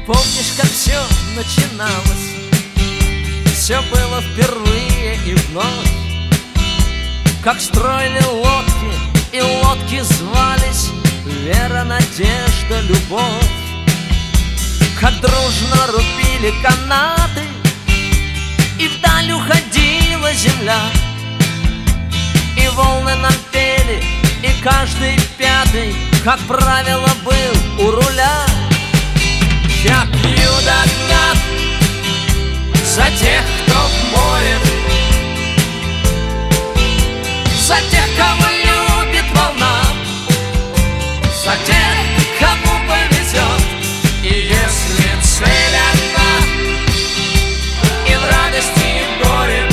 Помнишь, как все начиналось? Все было впервые и вновь. Как строили лодки, и лодки звались вера, надежда, любовь. Как дружно рубили канаты, и вдаль уходила земля. И волны нам пели, и каждый пятый, как правило, был у руля. Я пью до дна за тех, кто в море, за тех, кого любит волна, за тех, кому повезет. И если цель одна, и в радости, и в горе,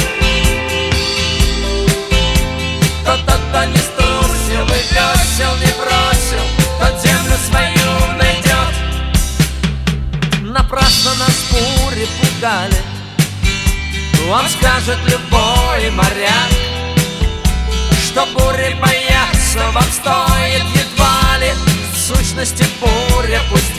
то тот, кто не струсил и весел не бросил, тот землю свою найдет. Напрасно нас бури пугали, вам скажет любой моряк, что бури бояться вам стоит едва ли. В сущности буря пусть